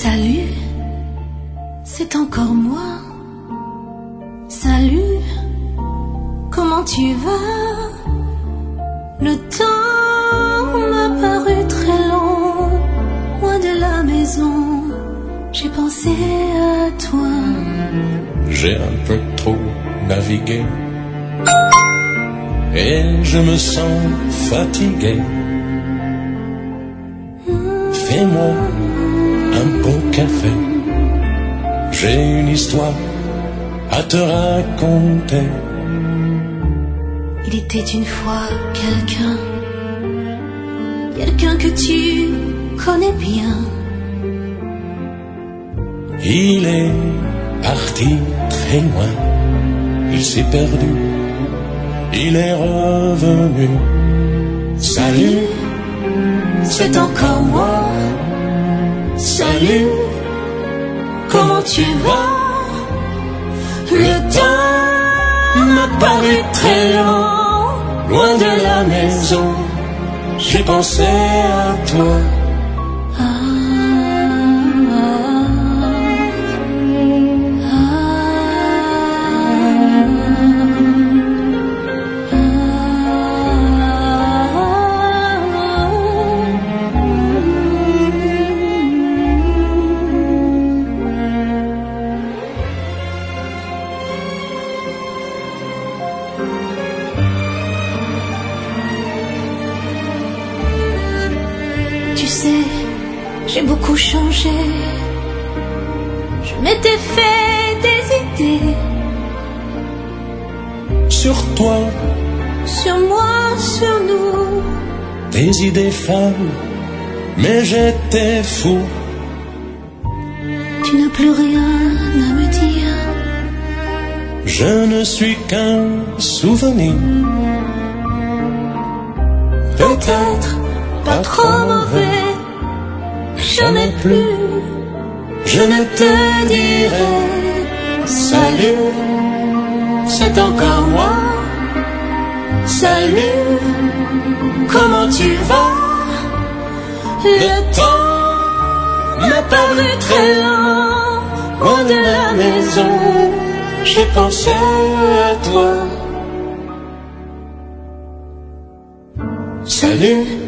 Salut, c'est encore moi. Salut, comment tu vas? Le temps m'a paru très long, loin de la maison. J'ai pensé à toi. J'ai un peu trop navigué et je me sens fatigué. Fais-moi un bon café. J'ai une histoire à te raconter. Il était une fois quelqu'un que tu connais bien. Il est parti très loin. Il s'est perdu. Il est revenu. Salut, c'est encore moi. Salut, comment tu vas? Le temps m'a paru très long, loin de la maison. J'ai pensé à toi. Tu sais, j'ai beaucoup changé. Je m'étais fait des idées. Sur toi, Sur moi, sur nous. des idées folles, mais j'étais fou. Tu n'as plus rien à me dire. Je ne suis qu'un souvenir. Peut-être pas trop mauvais. Jamais plus je ne te dirai salut, c'est encore moi. Salut, comment tu vas? Le temps m'a paru très lent, loin de la maison. J'ai pensé à toi. Salut.